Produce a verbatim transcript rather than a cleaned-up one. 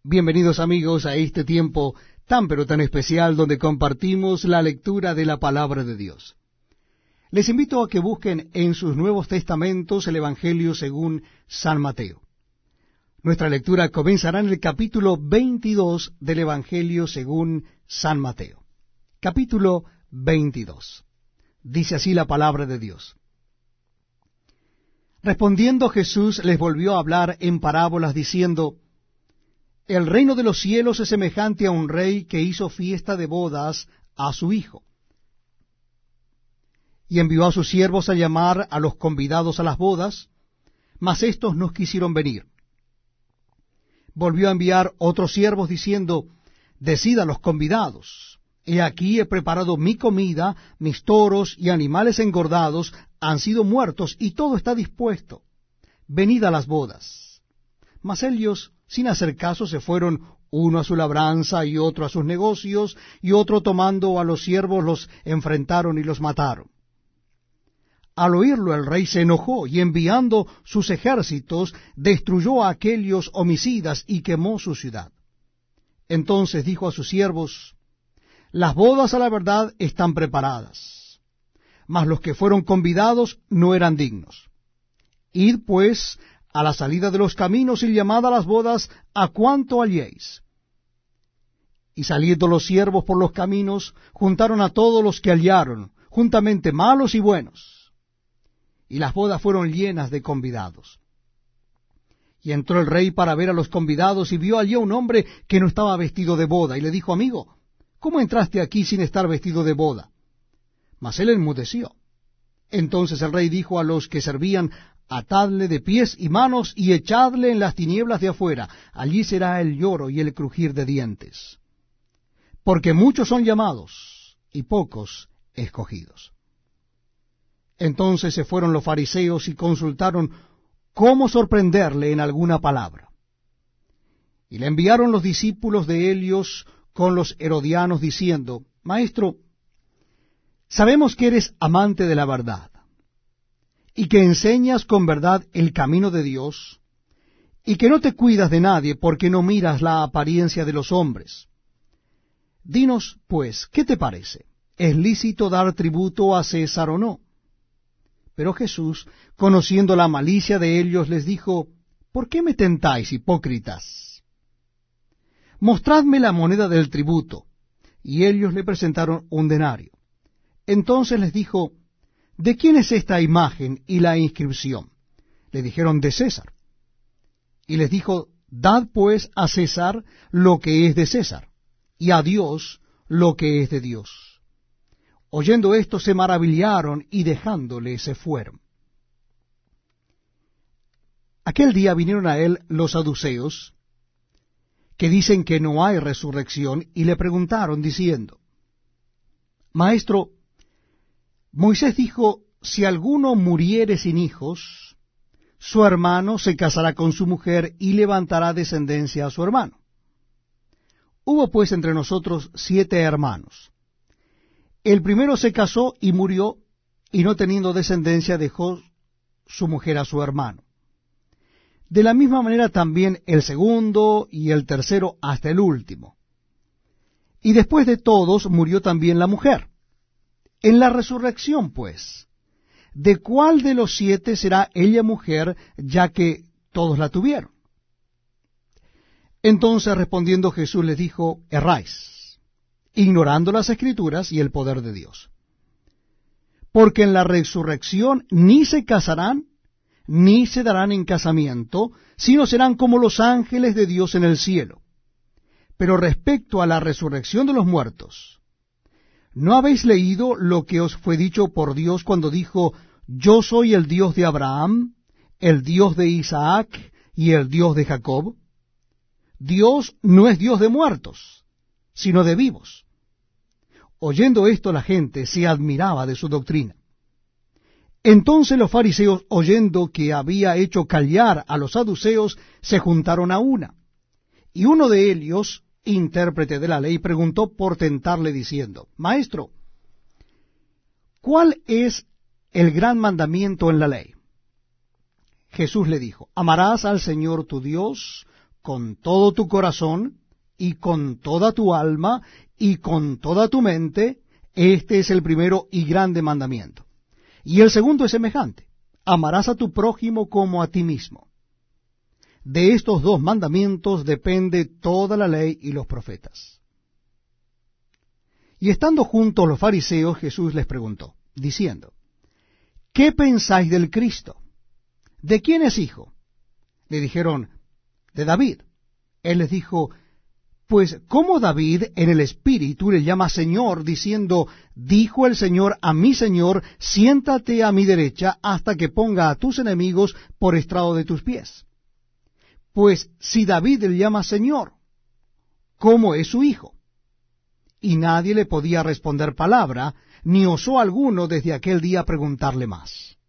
Bienvenidos amigos a este tiempo tan pero tan especial donde compartimos la lectura de la palabra de Dios. Les invito a que busquen en sus Nuevos Testamentos el Evangelio según San Mateo. Nuestra lectura comenzará en el capítulo veintidós del Evangelio según San Mateo. Capítulo veintidós. Dice así la palabra de Dios. Respondiendo Jesús les volvió a hablar en parábolas diciendo: El reino de los cielos es semejante a un rey que hizo fiesta de bodas a su hijo. Y envió a sus siervos a llamar a los convidados a las bodas, mas éstos no quisieron venir. Volvió a enviar otros siervos diciendo: Decid a los convidados, he aquí he preparado mi comida, mis toros y animales engordados han sido muertos, y todo está dispuesto. Venid a las bodas. Mas ellos, sin hacer caso, se fueron, uno a su labranza y otro a sus negocios, y otro tomando a los siervos los enfrentaron y los mataron. Al oírlo el rey se enojó, y enviando sus ejércitos, destruyó a aquellos homicidas y quemó su ciudad. Entonces dijo a sus siervos: Las bodas a la verdad están preparadas, mas los que fueron convidados no eran dignos. Id pues a la salida de los caminos y llamad a las bodas a cuanto halléis. Y saliendo los siervos por los caminos, juntaron a todos los que hallaron, juntamente malos y buenos. Y las bodas fueron llenas de convidados. Y entró el rey para ver a los convidados, y vio allí a un hombre que no estaba vestido de boda, y le dijo: Amigo, ¿cómo entraste aquí sin estar vestido de boda? Mas él enmudeció. Entonces el rey dijo a los que servían: Atadle de pies y manos y echadle en las tinieblas de afuera. Allí será el lloro y el crujir de dientes. Porque muchos son llamados y pocos escogidos. Entonces se fueron los fariseos y consultaron cómo sorprenderle en alguna palabra. Y le enviaron los discípulos de Helios con los herodianos diciendo: Maestro, sabemos que eres amante de la verdad, y que enseñas con verdad el camino de Dios, y que no te cuidas de nadie, porque no miras la apariencia de los hombres. Dinos, pues, ¿qué te parece? ¿Es lícito dar tributo a César o no? Pero Jesús, conociendo la malicia de ellos, les dijo: ¿Por qué me tentáis, hipócritas? Mostradme la moneda del tributo. Y ellos le presentaron un denario. Entonces les dijo: ¿De quién es esta imagen y la inscripción? Le dijeron: de César. Y les dijo: Dad pues a César lo que es de César, y a Dios lo que es de Dios. Oyendo esto se maravillaron, y dejándole se fueron. Aquel día vinieron a él los saduceos, que dicen que no hay resurrección, y le preguntaron diciendo: Maestro, Moisés dijo: si alguno muriere sin hijos, su hermano se casará con su mujer y levantará descendencia a su hermano. Hubo pues entre nosotros siete hermanos. El primero se casó y murió, y no teniendo descendencia dejó su mujer a su hermano. De la misma manera también el segundo y el tercero hasta el último. Y después de todos murió también la mujer. En la resurrección, pues, ¿de cuál de los siete será ella mujer, ya que todos la tuvieron? Entonces respondiendo Jesús les dijo: Erráis, ignorando las Escrituras y el poder de Dios. Porque en la resurrección ni se casarán, ni se darán en casamiento, sino serán como los ángeles de Dios en el cielo. Pero respecto a la resurrección de los muertos, ¿no habéis leído lo que os fue dicho por Dios cuando dijo: Yo soy el Dios de Abraham, el Dios de Isaac y el Dios de Jacob? Dios no es Dios de muertos, sino de vivos. Oyendo esto la gente se admiraba de su doctrina. Entonces los fariseos, oyendo que había hecho callar a los saduceos, se juntaron a una. Y uno de ellos, intérprete de la ley, preguntó por tentarle diciendo: Maestro, ¿cuál es el gran mandamiento en la ley? Jesús le dijo: Amarás al Señor tu Dios con todo tu corazón, y con toda tu alma, y con toda tu mente. Este es el primero y grande mandamiento. Y el segundo es semejante: amarás a tu prójimo como a ti mismo. De estos dos mandamientos depende toda la ley y los profetas. Y estando juntos los fariseos, Jesús les preguntó, diciendo, ¿qué pensáis del Cristo? ¿De quién es hijo? Le dijeron, de David. Él les dijo, pues ¿cómo David en el Espíritu le llama Señor, diciendo, dijo el Señor a mi Señor, siéntate a mi derecha hasta que ponga a tus enemigos por estrado de tus pies? Pues si David le llama Señor, ¿cómo es su hijo? Y nadie le podía responder palabra, ni osó alguno desde aquel día preguntarle más.